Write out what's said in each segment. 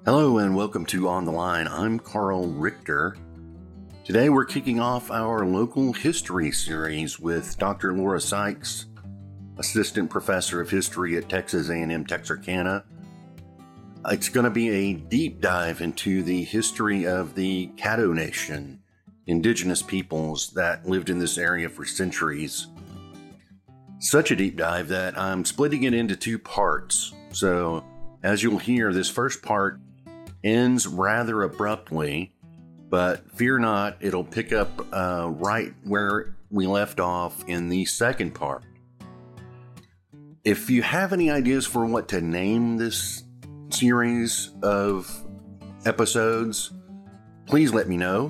Hello and welcome to On the Line. I'm Carl Richter. Today we're kicking off our local history series with Dr. Laura Sykes, Assistant Professor of History at Texas A&M Texarkana. It's going to be a deep dive into the history of the Caddo Nation, indigenous peoples that lived in this area for centuries. Such a deep dive that I'm splitting it into two parts. So, as you'll hear, this first part ends rather abruptly, but fear not, it'll pick up right where we left off in the second part. If you have any ideas for what to name this series of episodes, please let me know.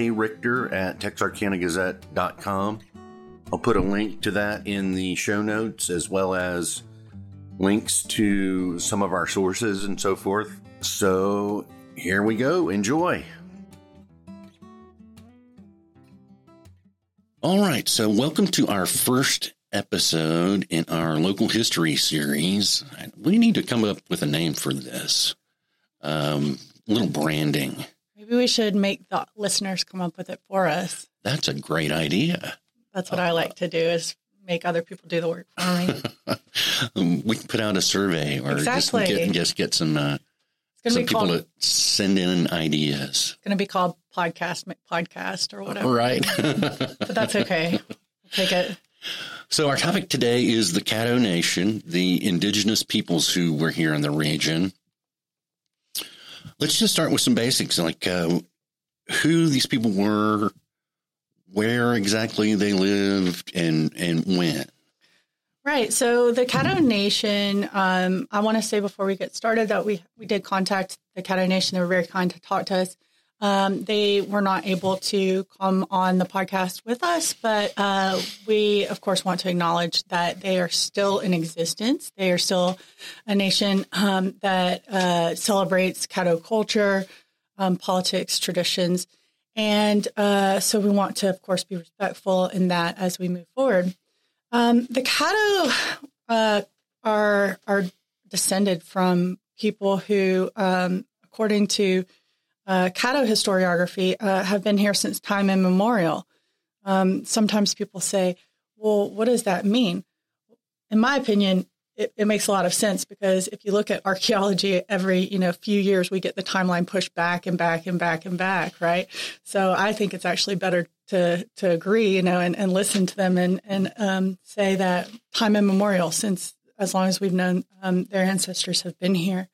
krichter@texarkanagazette.com. I'll put a link to that in the show notes, as well as links to some of our sources and so forth. So here we go. Enjoy. All right. So welcome to our first episode in our local history series. We need to come up with a name for this. Little branding. Maybe we should make the listeners come up with it for us. That's a great idea. That's what I like to do, is make other people do the work for me. We can put out a survey or exactly. just get some people to send in ideas. It's going to be called podcast or whatever. Right. But that's okay. We'll take it. So our topic today is the Caddo Nation, the indigenous peoples who were here in the region. Let's just start with some basics, like who these people were, where exactly they lived, and when. Right. So the Caddo Nation, I want to say before we get started that we did contact the Caddo Nation. They were very kind to talk to us. They were not able to come on the podcast with us, but we, of course, want to acknowledge that they are still in existence. They are still a nation that celebrates Caddo culture, politics, traditions. And so we want to, of course, be respectful in that as we move forward. The Caddo are descended from people who, according to Caddo historiography, have been here since time immemorial. Sometimes people say, well, what does that mean? In my opinion, it makes a lot of sense, because if you look at archaeology, every few years we get the timeline pushed back and back and back and back, right? So I think it's actually better to agree, and listen to them and say that time immemorial, since as long as we've known their ancestors have been here.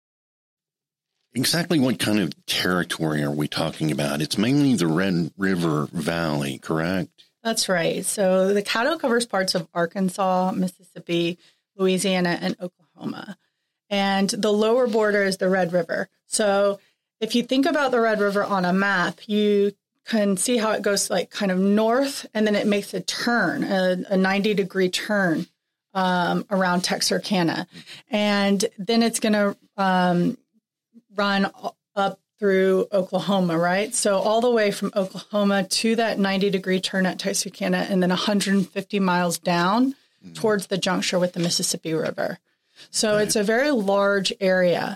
Exactly what kind of territory are we talking about? It's mainly the Red River Valley, correct? That's right. So the Caddo covers parts of Arkansas, Mississippi, Louisiana, and Oklahoma. And the lower border is the Red River. So if you think about the Red River on a map, you can see how it goes like kind of north, and then it makes a turn, a 90-degree turn around Texarkana. And then it's going to run up through Oklahoma, right? So all the way from Oklahoma to that 90-degree turn at Texarkana, and then 150 miles down towards the juncture with the Mississippi River. So It's a very large area.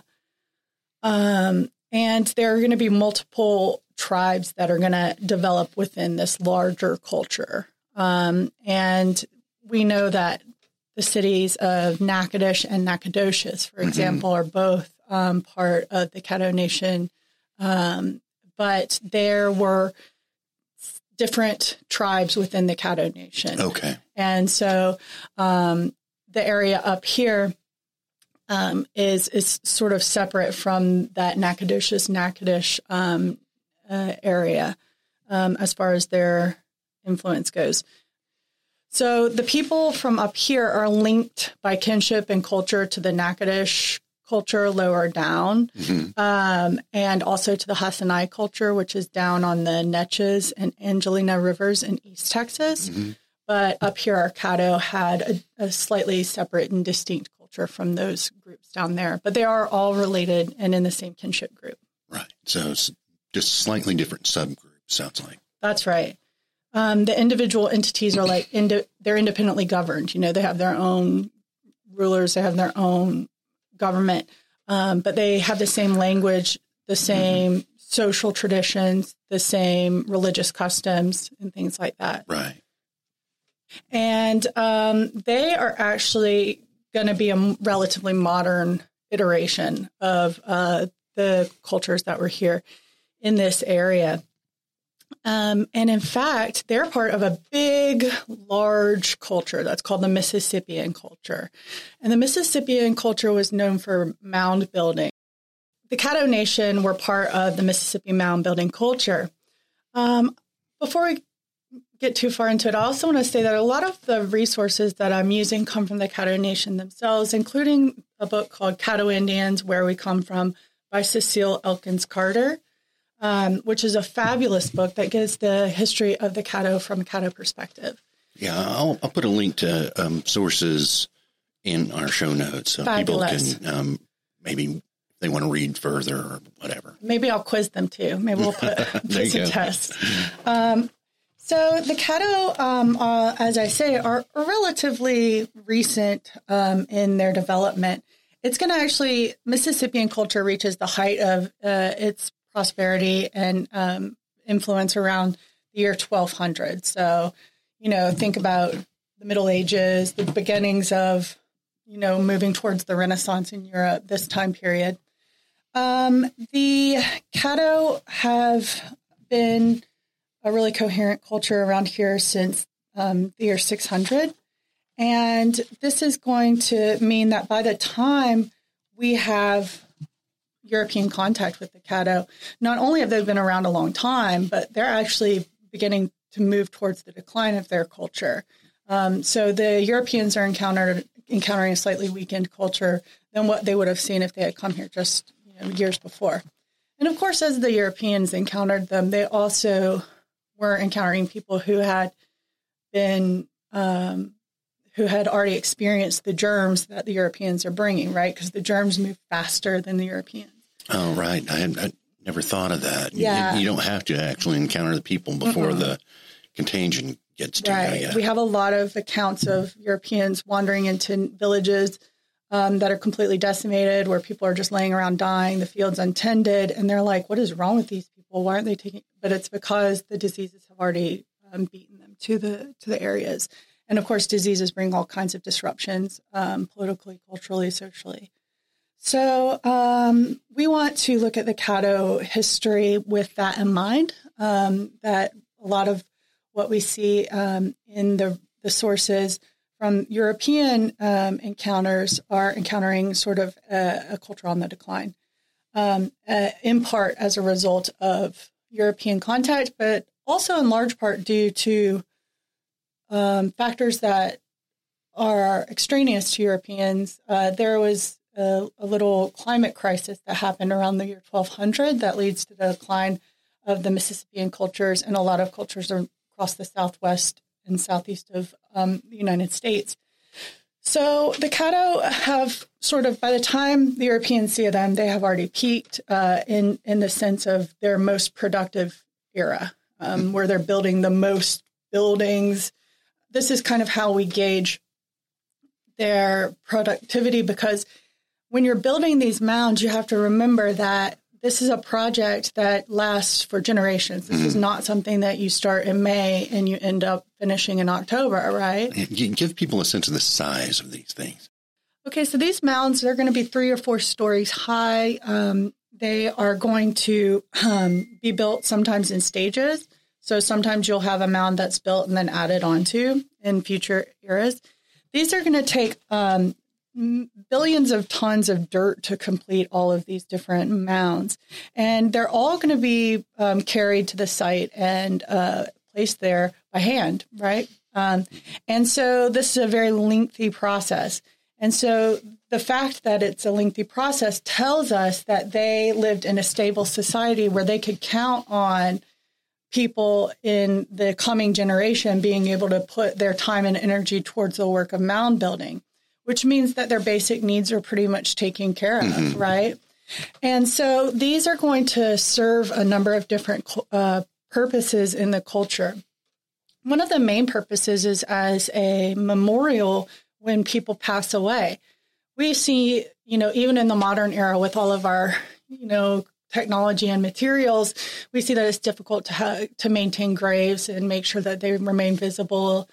And there are going to be multiple tribes that are going to develop within this larger culture. And we know that the cities of Natchitoches and Nacogdoches, for example, are both part of the Caddo Nation. But there were different tribes within the Caddo Nation. Okay. And so the area up here is sort of separate from that Natchitoches area as far as their influence goes. So the people from up here are linked by kinship and culture to the Natchitoches culture lower down, and also to the Hasinai culture, which is down on the Neches and Angelina rivers in East Texas. But up here, our Caddo had a slightly separate and distinct culture from those groups down there. But they are all related and in the same kinship group. Right. So it's just slightly different subgroups, sounds like. That's right. The individual entities are like, they're independently governed. They have their own rulers, they have their own government. but they have the same language, the same social traditions, the same religious customs, and things like that. Right. And they are actually going to be a relatively modern iteration of the cultures that were here in this area. And in fact, they're part of a big, large culture that's called the Mississippian culture. And the Mississippian culture was known for mound building. The Caddo Nation were part of the Mississippi mound building culture. Before we get too far into it, I also want to say that a lot of the resources that I'm using come from the Caddo Nation themselves, including a book called Caddo Indians, Where We Come From by Cecile Elkins Carter, which is a fabulous book that gives the history of the Caddo from a Caddo perspective. Yeah, I'll put a link to sources in our show notes so Fabulous. People can maybe if they want to read further or whatever. Maybe I'll quiz them too. Maybe we'll put some tests. So the Caddo, as I say, are relatively recent in their development. It's going to actually, Mississippian culture reaches the height of its prosperity and influence around the year 1200. So, think about the Middle Ages, the beginnings of, moving towards the Renaissance in Europe, this time period. The Caddo have been a really coherent culture around here since the year 600. And this is going to mean that by the time we have European contact with the Caddo, not only have they been around a long time, but they're actually beginning to move towards the decline of their culture. So the Europeans are encountering a slightly weakened culture than what they would have seen if they had come here just years before. And of course, as the Europeans encountered them, they also were encountering people who had been who had already experienced the germs that the Europeans are bringing, right? Because the germs move faster than the Europeans. Oh, right. I never thought of that. Yeah. You don't have to actually encounter the people before the contagion gets to right. you. We have a lot of accounts of Europeans wandering into villages that are completely decimated, where people are just laying around dying, the fields untended, and they're like, what is wrong with these people? Why aren't they taking? But it's because the diseases have already beaten them to the areas. And of course, diseases bring all kinds of disruptions, politically, culturally, socially. So we want to look at the Caddo history with that in mind, that a lot of what we see in the sources from European encounters are encountering sort of a culture on the decline, in part as a result of European contact, but also in large part due to factors that are extraneous to Europeans. There was a little climate crisis that happened around the year 1200 that leads to the decline of the Mississippian cultures and a lot of cultures across the southwest and southeast of the United States. So the Caddo have sort of, by the time the Europeans see them, they have already peaked in the sense of their most productive era, where they're building the most buildings. This is kind of how we gauge their productivity, because when you're building these mounds, you have to remember that this is a project that lasts for generations. This is not something that you start in May and you end up finishing in October, right? You give people a sense of the size of these things. Okay, so these mounds, they're going to be 3 or 4 stories high. They are going to be built sometimes in stages. So sometimes you'll have a mound that's built and then added onto in future eras. These are going to take billions of tons of dirt to complete all of these different mounds. And they're all going to be carried to the site and placed there by hand, right? And so this is a very lengthy process. And so the fact that it's a lengthy process tells us that they lived in a stable society where they could count on people in the coming generation being able to put their time and energy towards the work of mound building, which means that their basic needs are pretty much taken care of, right? And so these are going to serve a number of different purposes in the culture. One of the main purposes is as a memorial when people pass away. We see, even in the modern era with all of our, technology and materials, we see that it's difficult to maintain graves and make sure that they remain visible.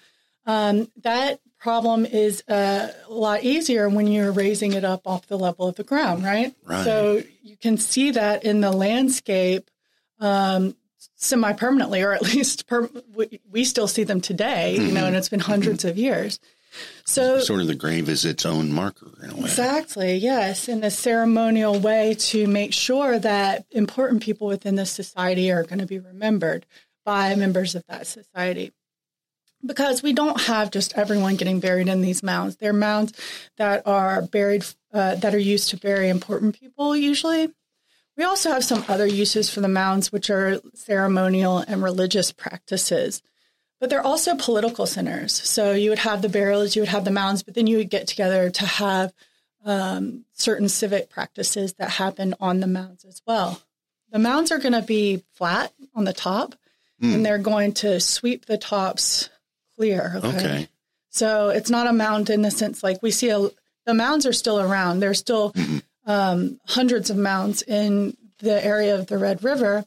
That problem is a lot easier when you're raising it up off the level of the ground, right? So you can see that in the landscape semi-permanently, or at least we still see them today, and it's been hundreds of years. So sort of the grave is its own marker in a way. Exactly, yes, in a ceremonial way to make sure that important people within this society are going to be remembered by members of that society. Because we don't have just everyone getting buried in these mounds. They're mounds that are buried, that are used to bury important people usually. We also have some other uses for the mounds, which are ceremonial and religious practices. But they're also political centers. So you would have the burials, you would have the mounds, but then you would get together to have certain civic practices that happen on the mounds as well. The mounds are going to be flat on the top, and they're going to sweep the tops clear. Okay. So it's not a mound in the sense like we see the mounds are still around. There's still hundreds of mounds in the area of the Red River.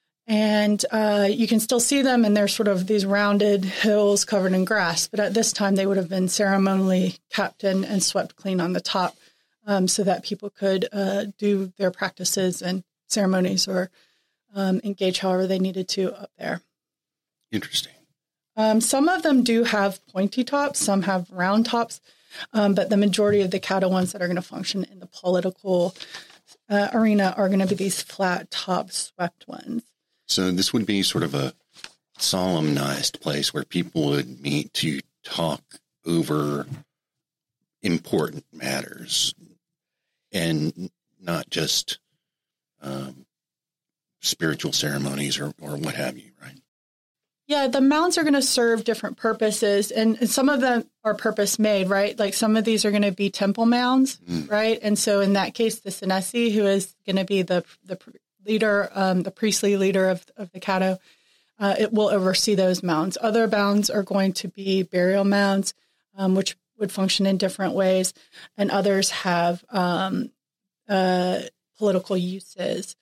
And you can still see them, and they're sort of these rounded hills covered in grass. But at this time, they would have been ceremonially kept and swept clean on the top so that people could do their practices and ceremonies or engage however they needed to up there. Interesting. Some of them do have pointy tops. Some have round tops. But the majority of the Caddo ones that are going to function in the political arena are going to be these flat top swept ones. So this would be sort of a solemnized place where people would meet to talk over important matters and not just spiritual ceremonies or what have you, right? Yeah, the mounds are going to serve different purposes, and some of them are purpose-made, right? Like some of these are going to be temple mounds, right? And so in that case, the Senesi, who is going to be the leader, the priestly leader of the Caddo, it will oversee those mounds. Other mounds are going to be burial mounds, which would function in different ways, and others have political uses.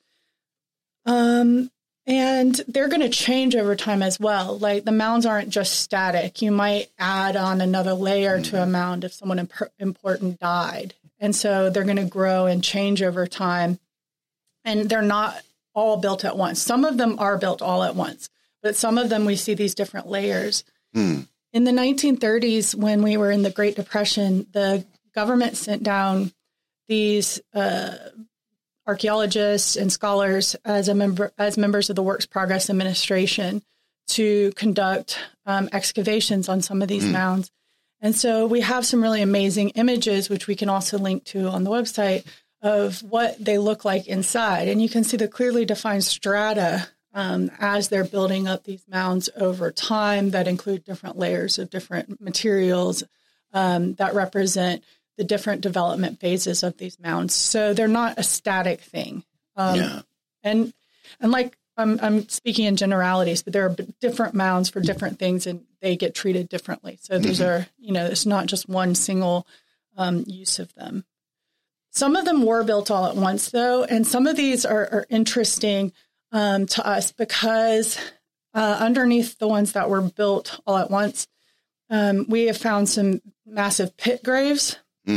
And they're going to change over time as well. Like the mounds aren't just static. You might add on another layer to a mound if someone important died. And so they're going to grow and change over time. And they're not all built at once. Some of them are built all at once, but some of them we see these different layers. In the 1930s, when we were in the Great Depression, the government sent down these archaeologists and scholars as members of the Works Progress Administration to conduct excavations on some of these mounds. And so we have some really amazing images, which we can also link to on the website, of what they look like inside. And you can see the clearly defined strata as they're building up these mounds over time that include different layers of different materials that represent the different development phases of these mounds. So they're not a static thing. And like I'm speaking in generalities, but there are different mounds for different things and they get treated differently. So these are, it's not just one single use of them. Some of them were built all at once, though, and some of these are interesting to us because underneath the ones that were built all at once, we have found some massive pit graves.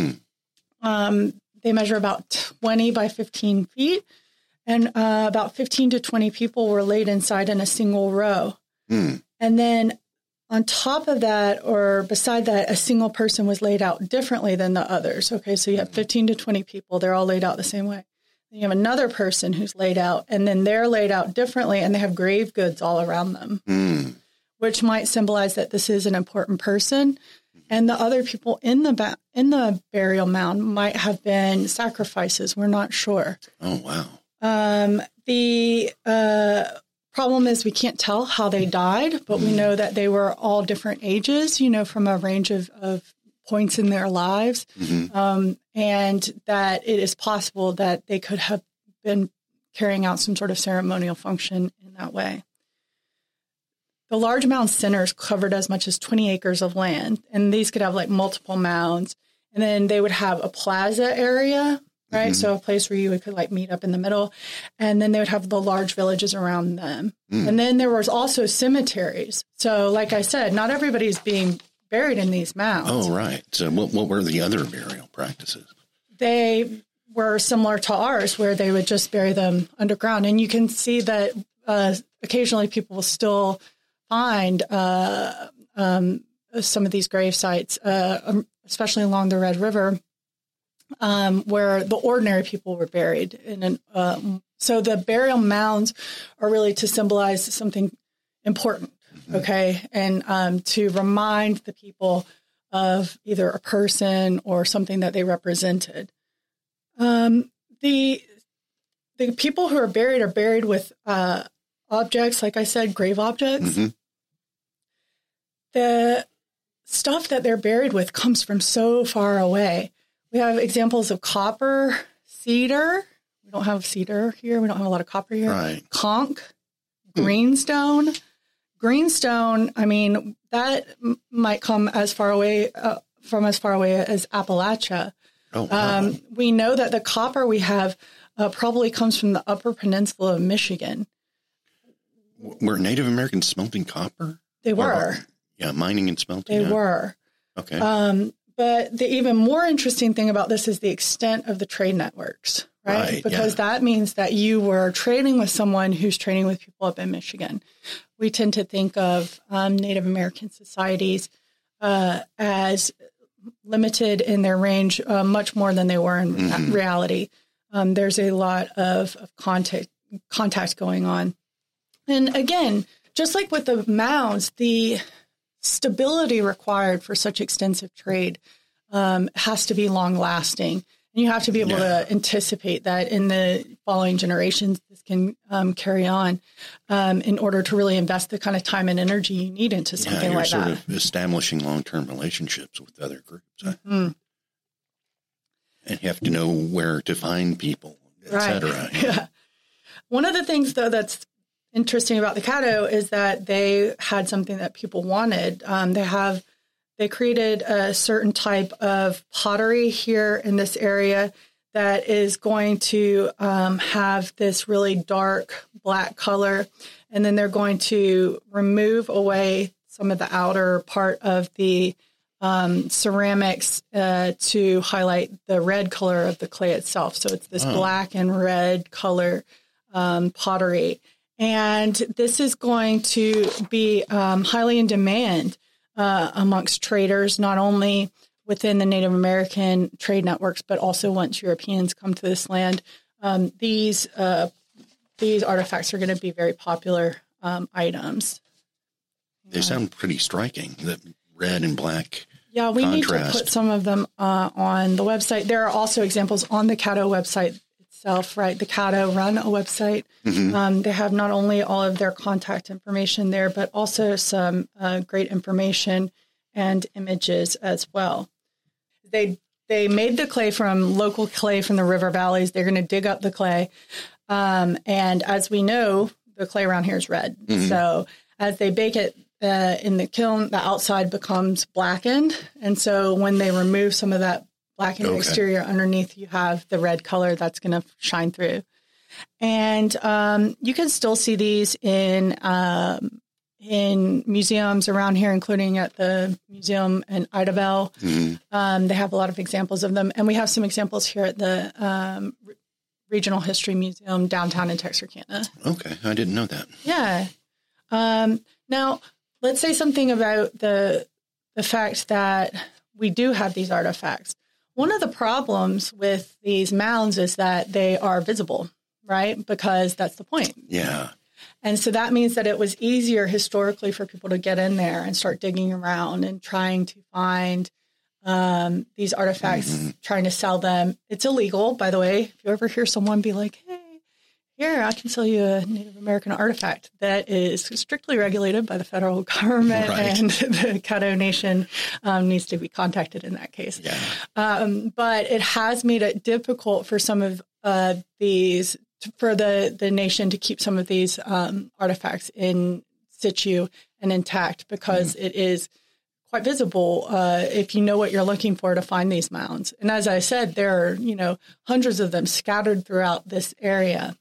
They measure about 20 by 15 feet, and about 15 to 20 people were laid inside in a single row. And then on top of that, or beside that, a single person was laid out differently than the others. Okay, so you have 15 to 20 people. They're all laid out the same way. Then you have another person who's laid out, and then they're laid out differently, and they have grave goods all around them, which might symbolize that this is an important person. And the other people in the burial mound might have been sacrifices. We're not sure. Oh, wow. The problem is we can't tell how they died, but we know that they were all different ages, from a range of points in their lives, and that it is possible that they could have been carrying out some sort of ceremonial function in that way. The large mound centers covered as much as 20 acres of land, and these could have like multiple mounds. And then they would have a plaza area, right? So a place where you could like meet up in the middle. And then they would have the large villages around them. And then there was also cemeteries. So like I said, not everybody's being buried in these mounds. Oh, right. So what were the other burial practices? They were similar to ours, where they would just bury them underground. And you can see that occasionally people will still find some of these grave sites, especially along the Red River, where the ordinary people were buried. So the burial mounds are really to symbolize something important, okay, and to remind the people of either a person or something that they represented. The people who are buried with objects, like I said, grave objects. The stuff that they're buried with comes from so far away. We have examples of copper, cedar. We don't have cedar here. We don't have a lot of copper here. Right. Conch, greenstone. Greenstone, I mean, that might come as far away as Appalachia. Oh, wow. We know that the copper we have probably comes from the Upper Peninsula of Michigan. Were Native Americans smelting copper? They were. Mining and smelting. They were. Okay. But the even more interesting thing about this is the extent of the trade networks, right? Because that means that you were trading with someone who's trading with people up in Michigan. We tend to think of Native American societies as limited in their range, much more than they were in reality. There's a lot of contact going on. And again, just like with the mounds, the stability required for such extensive trade has to be long lasting. And you have to be able to anticipate that in the following generations, this can carry on in order to really invest the kind of time and energy you need into something like that. You're sort of establishing long-term relationships with other groups. And you have to know where to find people, et cetera. Yeah. One of the things, though, that's interesting about the Caddo is that they had something that people wanted. They created a certain type of pottery here in this area that is going to have this really dark black color. And then they're going to remove away some of the outer part of the ceramics to highlight the red color of the clay itself. So it's this black and red color pottery. And this is going to be highly in demand amongst traders, not only within the Native American trade networks, but also once Europeans come to this land. These artifacts are going to be very popular items. They sound pretty striking, the red and black. Yeah, we need to put some of them on the website. There are also examples on the Caddo website itself, right? The Caddo run a website. They have not only all of their contact information there, but also some great information and images as well. They made the clay from local clay from the river valleys. They're going to dig up the clay. And as we know, the clay around here is red. So as they bake it in the kiln, the outside becomes blackened. And so when they remove some of that blackened exterior underneath, you have the red color that's going to shine through. And you can still see these in museums around here, including at the museum in Idabel. They have a lot of examples of them. And we have some examples here at the Regional History Museum downtown in Texarkana. Okay, I didn't know that. Yeah. Now, let's say something about the fact that we do have these artifacts. One of the problems with these mounds is that they are visible, right? Because that's the point. Yeah. And so that means that it was easier historically for people to get in there and start digging around and trying to find these artifacts, trying to sell them. It's illegal, by the way. If you ever hear someone be like, hey, here, I can sell you a Native American artifact, that is strictly regulated by the federal government, and the Caddo Nation needs to be contacted in that case. Yeah. But it has made it difficult for some of these, for the nation to keep some of these artifacts in situ and intact, because it is quite visible if you know what you're looking for to find these mounds. And as I said, there are, hundreds of them scattered throughout this area.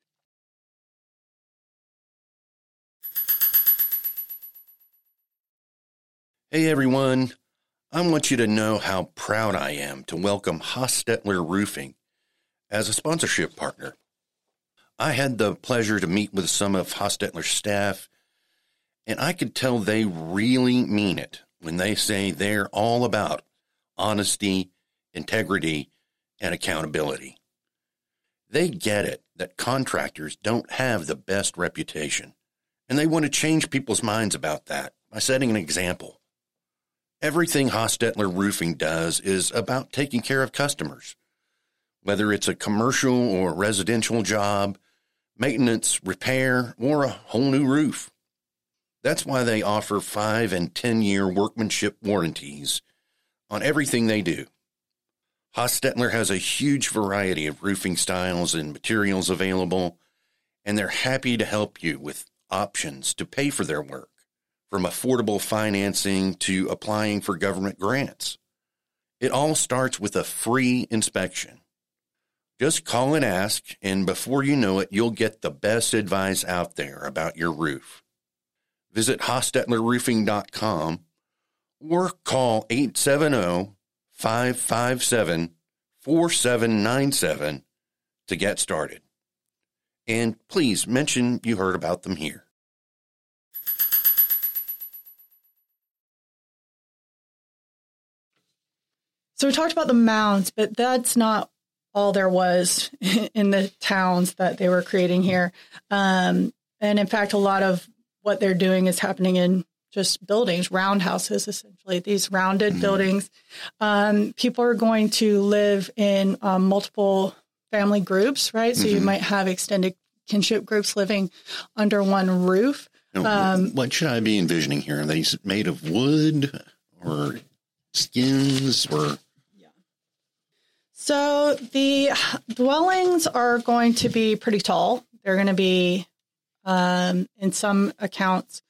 Hey, everyone. I want you to know how proud I am to welcome Hostetler Roofing as a sponsorship partner. I had the pleasure to meet with some of Hostetler's staff, and I could tell they really mean it when they say they're all about honesty, integrity, and accountability. They get it that contractors don't have the best reputation, and they want to change people's minds about that by setting an example. Everything Hostetler Roofing does is about taking care of customers, whether it's a commercial or residential job, maintenance, repair, or a whole new roof. That's why they offer 5- and 10-year workmanship warranties on everything they do. Hostetler has a huge variety of roofing styles and materials available, and they're happy to help you with options to pay for their work, from affordable financing to applying for government grants. It all starts with a free inspection. Just call and ask, and before you know it, you'll get the best advice out there about your roof. Visit HostetlerRoofing.com or call 870-557-4797 to get started. And please mention you heard about them here. So we talked about the mounds, but that's not all there was in the towns that they were creating here. And in fact, a lot of what they're doing is happening in just buildings, roundhouses, essentially, these rounded buildings. People are going to live in multiple family groups, right? So you might have extended kinship groups living under one roof. What should I be envisioning here? Are these made of wood or skins or... So the dwellings are going to be pretty tall. They're going to be, in some accounts,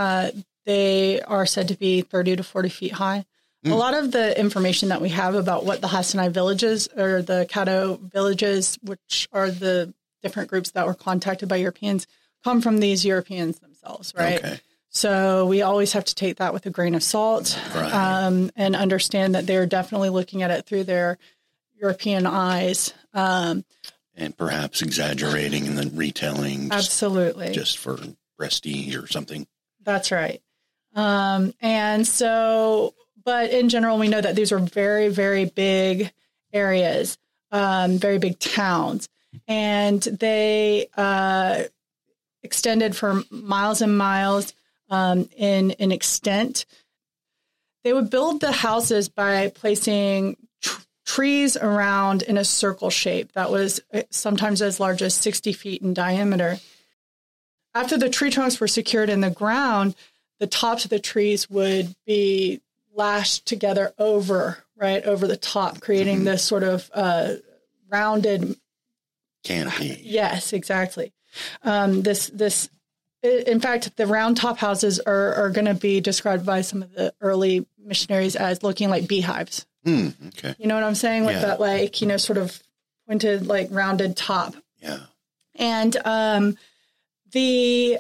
they are said to be 30 to 40 feet high. A lot of the information that we have about what the Hasinai villages or the Caddo villages, which are the different groups that were contacted by Europeans, come from these Europeans themselves, right? Okay. So we always have to take that with a grain of salt, right. And understand that they're definitely looking at it through their European eyes. And perhaps exaggerating and then retelling. Absolutely. Just for prestige or something. That's right. And so, but in general, we know that these are very, very big areas, very big towns. And they extended for miles and miles in extent. They would build the houses by placing trees around in a circle shape that was sometimes as large as 60 feet in diameter. After the tree trunks were secured in the ground, the tops of the trees would be lashed together over the top, creating this sort of rounded canopy. Yes, exactly. In fact, the round top houses are going to be described by some of the early missionaries as looking like beehives. Okay. You know what I'm saying? With that, sort of pointed, rounded top. Yeah. And the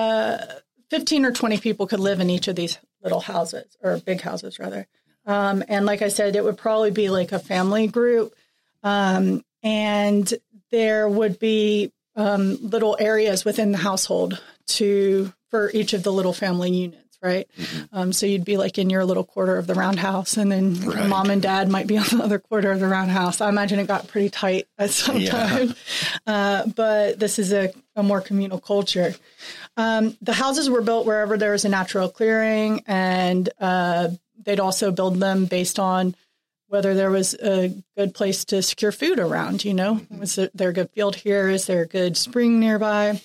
15 or 20 people could live in each of these little houses, or big houses, rather. And like I said, it would probably be like a family group. And there would be little areas within the household for each of the little family units. Right. So you'd be like in your little quarter of the roundhouse, and then mom and dad might be on the other quarter of the roundhouse. I imagine it got pretty tight at some time. But this is a more communal culture. The houses were built wherever there was a natural clearing, and they'd also build them based on whether there was a good place to secure food around, Was there a good field here? Is there a good spring nearby?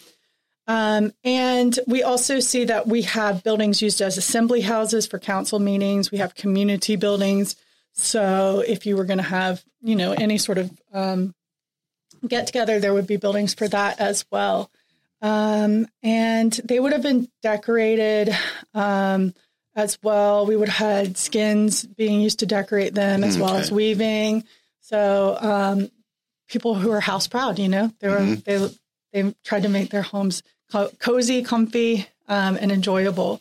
And we also see that we have buildings used as assembly houses for council meetings. We have community buildings. So if you were going to have, any sort of get together, there would be buildings for that as well. And they would have been decorated as well. We would have had skins being used to decorate them, as well as weaving. So people who are house proud, they were they tried to make their homes cozy, comfy, and enjoyable.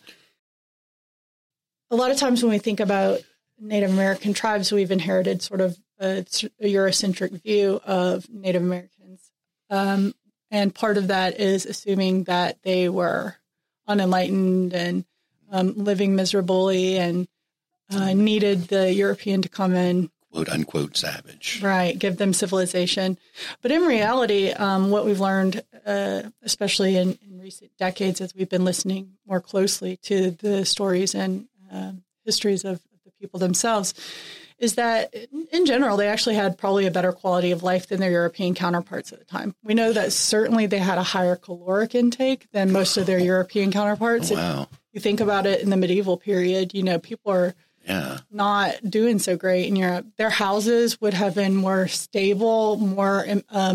A lot of times when we think about Native American tribes, we've inherited sort of a Eurocentric view of Native Americans. And part of that is assuming that they were unenlightened and living miserably and needed the European to come in, quote unquote, savage. Right, give them civilization. But in reality, what we've learned, especially in recent decades as we've been listening more closely to the stories and histories of the people themselves, is that in general, they actually had probably a better quality of life than their European counterparts at the time. We know that certainly they had a higher caloric intake than most of their European counterparts. Wow. If you think about it in the medieval period, people are not doing so great in Europe. Their houses would have been more stable, more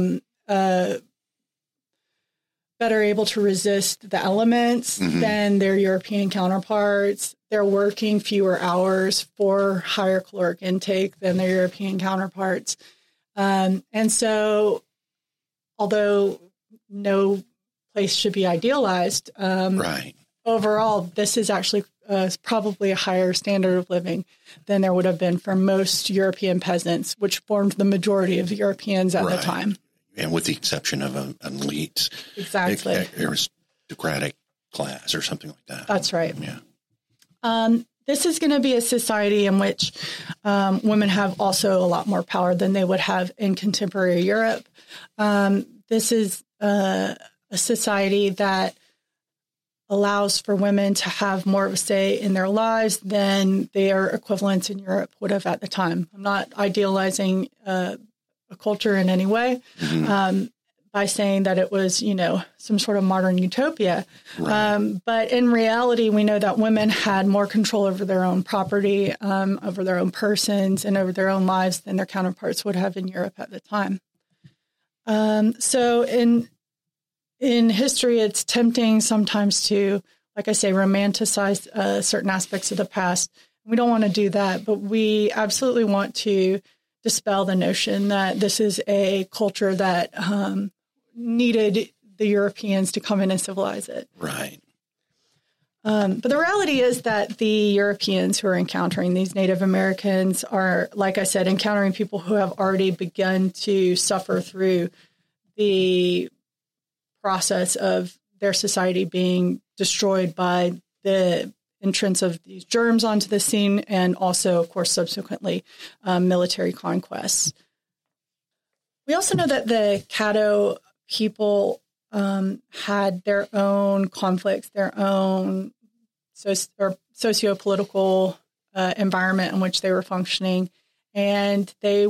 better able to resist the elements than their European counterparts. They're working fewer hours for higher caloric intake than their European counterparts. And so, although no place should be idealized, overall, this is actually probably a higher standard of living than there would have been for most European peasants, which formed the majority of the Europeans at the time. And with the exception of an elite, exactly, aristocratic class or something like that. That's right. Yeah. This is going to be a society in which women have also a lot more power than they would have in contemporary Europe. This is a society that allows for women to have more of a say in their lives than their equivalents in Europe would have at the time. I'm not idealizing a culture in any way by saying that it was, some sort of modern utopia. Right. But in reality, we know that women had more control over their own property, over their own persons, and over their own lives than their counterparts would have in Europe at the time. So in history, it's tempting sometimes to, like I say, romanticize certain aspects of the past. We don't want to do that, but we absolutely want to dispel the notion that this is a culture that needed the Europeans to come in and civilize it. Right. But the reality is that the Europeans who are encountering these Native Americans are, like I said, encountering people who have already begun to suffer through the process of their society being destroyed by the entrance of these germs onto the scene, and also, of course, subsequently military conquests. We also know that the Caddo people had their own conflicts, their own socio-political environment in which they were functioning, and they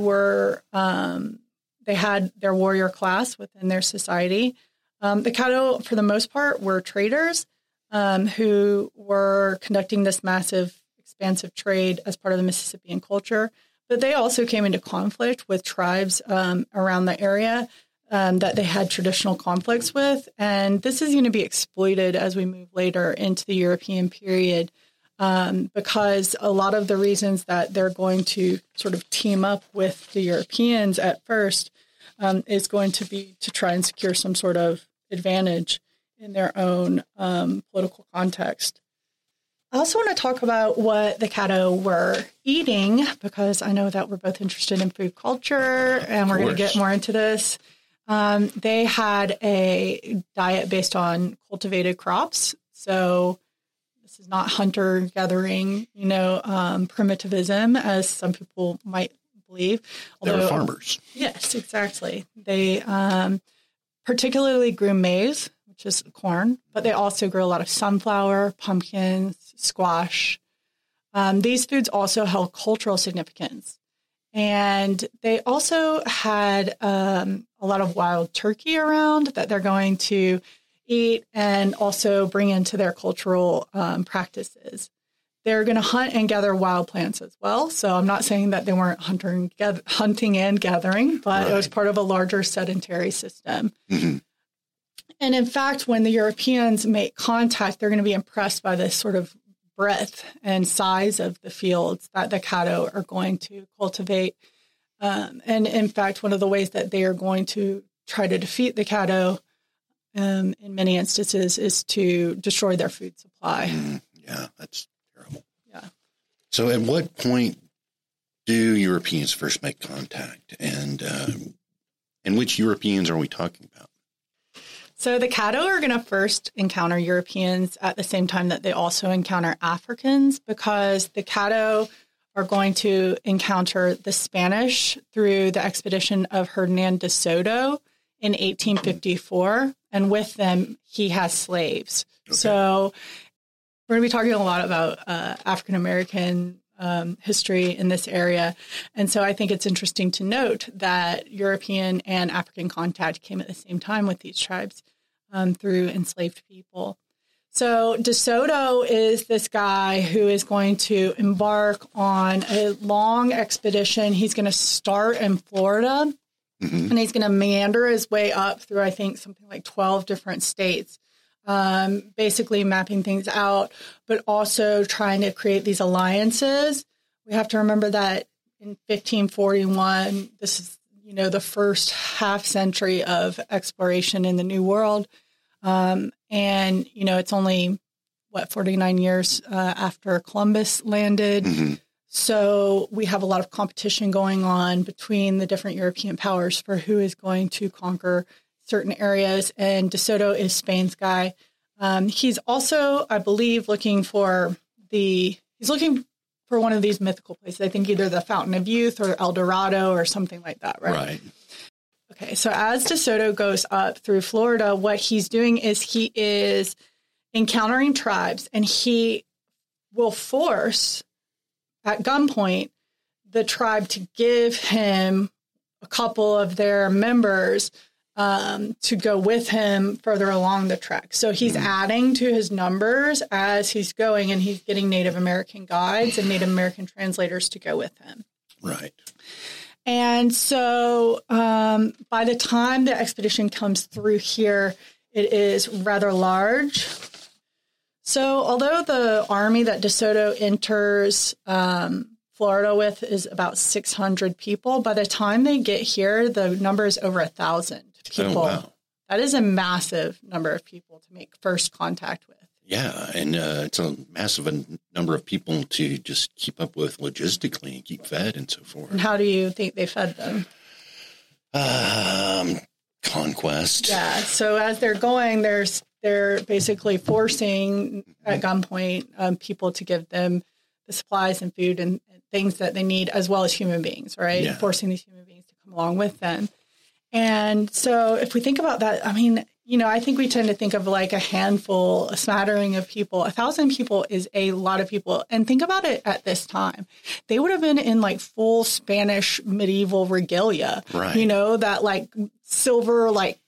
had their warrior class within their society. The Caddo, for the most part, were traders who were conducting this massive, expansive trade as part of the Mississippian culture. But they also came into conflict with tribes around the area that they had traditional conflicts with. And this is going to be exploited as we move later into the European period, because a lot of the reasons that they're going to sort of team up with the Europeans at first is going to be to try and secure some sort of advantage in their own political context. I also want to talk about what the Caddo were eating, because I know that we're both interested in food culture, and we're going to get more into this. They had a diet based on cultivated crops. So this is not hunter-gathering, primitivism, as some people might believe. They were farmers. Yes, exactly. They particularly grew maize, which is corn, but they also grew a lot of sunflower, pumpkins, squash. These foods also held cultural significance. And they also had a lot of wild turkey around that they're going to eat and also bring into their cultural practices. They're going to hunt and gather wild plants as well. So I'm not saying that they weren't hunting and gathering, but It was part of a larger sedentary system. Mm-hmm. And in fact, when the Europeans make contact, they're going to be impressed by this sort of breadth and size of the fields that the Caddo are going to cultivate. And in fact, one of the ways that they are going to try to defeat the Caddo in many instances is to destroy their food supply. Yeah, that's terrible. Yeah. So at what point do Europeans first make contact? And which Europeans are we talking about? So the Caddo are going to first encounter Europeans at the same time that they also encounter Africans, because the Caddo are going to encounter the Spanish through the expedition of Hernan de Soto in 1854. And with them, he has slaves. Okay. So we're going to be talking a lot about African-American history in this area. And so I think it's interesting to note that European and African contact came at the same time with these tribes through enslaved people. So De Soto is this guy who is going to embark on a long expedition. He's going to start in Florida, and he's going to meander his way up through, I think, something like 12 different states, basically mapping things out, but also trying to create these alliances. We have to remember that in 1541, this is, the first half century of exploration in the New World. And, it's only, 49 years after Columbus landed. So we have a lot of competition going on between the different European powers for who is going to conquer certain areas. And De Soto is Spain's guy. He's also, I believe, looking for one of these mythical places. I think either the Fountain of Youth or El Dorado or something like that, right? Right. Okay, so as De Soto goes up through Florida, what he's doing is he is encountering tribes, and he will force, at gunpoint, the tribe to give him a couple of their members to go with him further along the trek. So he's adding to his numbers as he's going, and he's getting Native American guides and Native American translators to go with him. Right. And so by the time the expedition comes through here, it is rather large. So although the army that De Soto enters Florida with is about 600 people, by the time they get here, the number is over 1,000 people. Oh, wow. That is a massive number of people to make first contact with. Yeah, and it's a massive number of people to just keep up with logistically and keep fed and so forth. And how do you think they fed them? Conquest. Yeah, so as they're going, they're basically forcing at gunpoint people to give them the supplies and food and things that they need, as well as human beings, right? Yeah. Forcing these human beings to come along with them. And so if we think about that, I mean, I think we tend to think of like a handful, a smattering of people. 1,000 people is a lot of people. And think about it at this time. They would have been in like full Spanish medieval regalia, right? That like silver,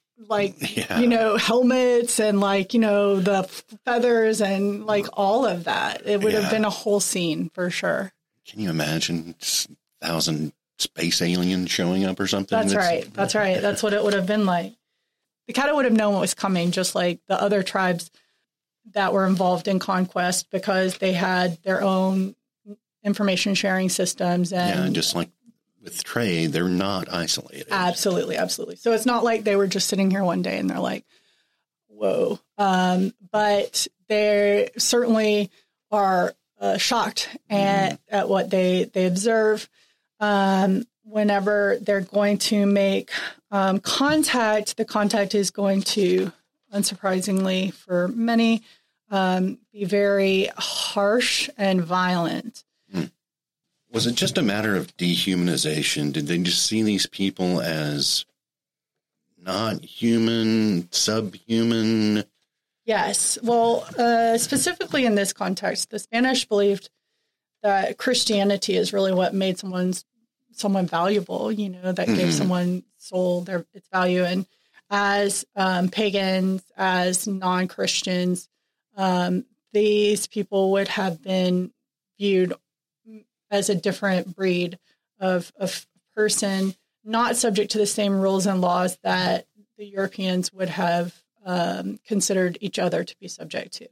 helmets and the feathers and like all of that. It would have been a whole scene for sure. Can you imagine 1,000 space aliens showing up or something? That's right. That's what it would have been like. The Caddo would have known what was coming, just like the other tribes that were involved in conquest, because they had their own information sharing systems. And just like with trade, they're not isolated. Absolutely. So it's not like they were just sitting here one day and they're like, whoa. But they certainly are shocked at what they observe. Whenever they're going to make contact, the contact is going to, unsurprisingly for many, be very harsh and violent. Was it just a matter of dehumanization? Did they just see these people as not human, subhuman? Yes. Well, specifically in this context, the Spanish believed that Christianity is really what made someone valuable, that gave someone soul its value. And as pagans, as non-Christians, these people would have been viewed as a different breed of person, not subject to the same rules and laws that the Europeans would have considered each other to be subject to.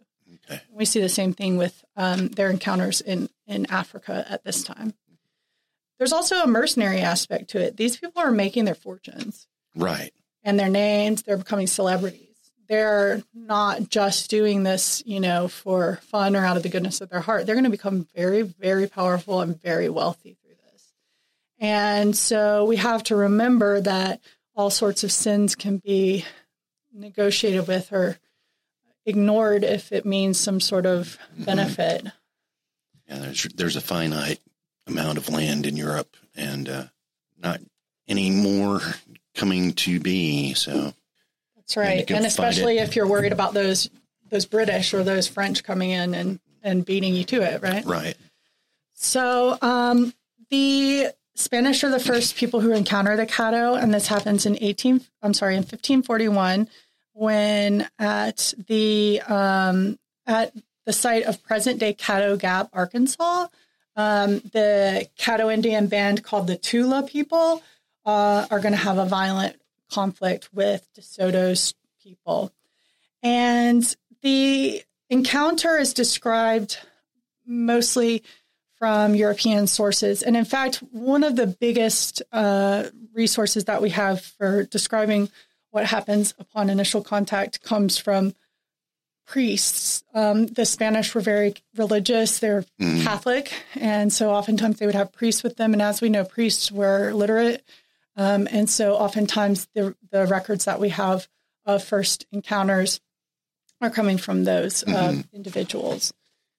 Okay. We see the same thing with their encounters in Africa at this time. There's also a mercenary aspect to it. These people are making their fortunes. Right. And their names, they're becoming celebrities. They're not just doing this, for fun or out of the goodness of their heart. They're going to become very, very powerful and very wealthy through this. And so we have to remember that all sorts of sins can be negotiated with or ignored if it means some sort of benefit. Yeah, there's a finite amount of land in Europe and not any more coming to be, so... That's right. And especially if you're worried about those British or those French coming in and beating you to it, right? Right. So the Spanish are the first people who encounter the Caddo, and this happens in 1541 when at the site of present-day Caddo Gap, Arkansas, the Caddo Indian band called the Tula people are going to have a violent conflict with DeSoto's people. And the encounter is described mostly from European sources. And in fact, one of the biggest resources that we have for describing what happens upon initial contact comes from priests. The Spanish were very religious. They're Catholic. And so oftentimes they would have priests with them. And as we know, priests were literate. And so oftentimes the records that we have of first encounters are coming from those individuals.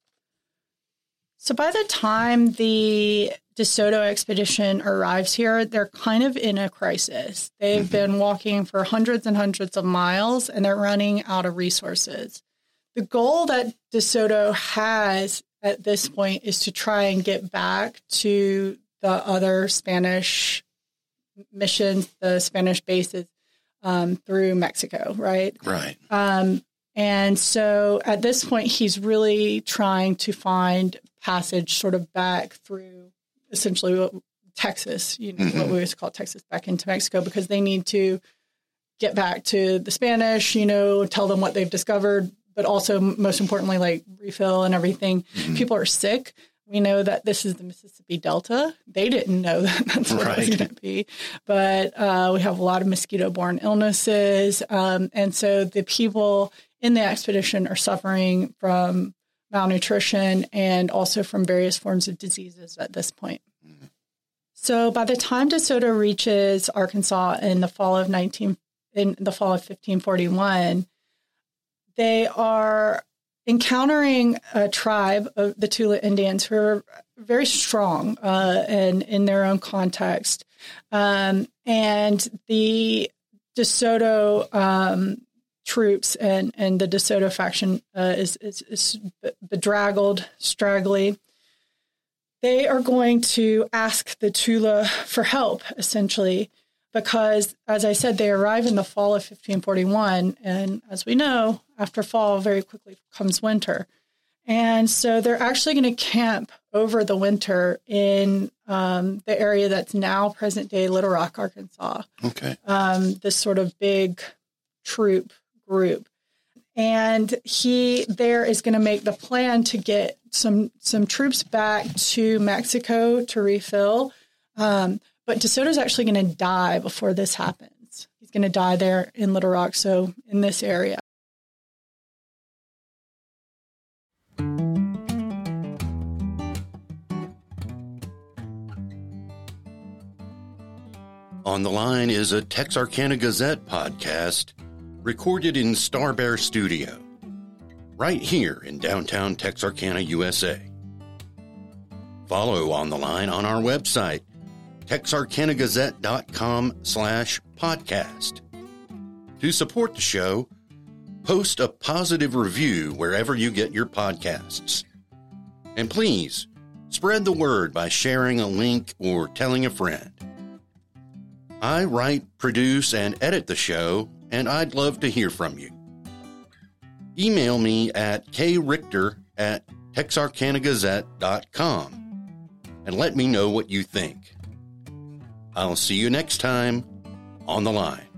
So by the time the DeSoto expedition arrives here, they're kind of in a crisis. They've been walking for hundreds and hundreds of miles, and they're running out of resources. The goal that DeSoto has at this point is to try and get back to the other Spanish missions, the Spanish bases through Mexico, right? Right. And so at this point, he's really trying to find passage sort of back through essentially Texas, what we used to call Texas, back into Mexico, because they need to get back to the Spanish, tell them what they've discovered, but also most importantly, like refill and everything. People are sick. We know that this is the Mississippi Delta. They didn't know that that's what it was going to be. But we have a lot of mosquito-borne illnesses. And so the people in the expedition are suffering from malnutrition and also from various forms of diseases at this point. So by the time DeSoto reaches Arkansas in the fall of 1541, they are encountering a tribe of the Tula Indians who are very strong and in their own context. And the DeSoto troops and the DeSoto faction is bedraggled, straggly. They are going to ask the Tula for help, essentially, because, as I said, they arrive in the fall of 1541. And as we know, after fall, very quickly comes winter. And so they're actually going to camp over the winter in the area that's now present-day Little Rock, Arkansas. Okay. This sort of big troop group. And he there is going to make the plan to get some troops back to Mexico to refill. But DeSoto's actually going to die before this happens. He's going to die there in Little Rock, so in this area. On the Line is a Texarkana Gazette podcast recorded in Star Bear Studio, right here in downtown Texarkana, USA. Follow On the Line on our website, texarkanagazette.com/podcast. To support the show, post a positive review wherever you get your podcasts. And please, spread the word by sharing a link or telling a friend. I write, produce, and edit the show, and I'd love to hear from you. Email me at krichter@texarkanagazette.com and let me know what you think. I'll see you next time on the Line.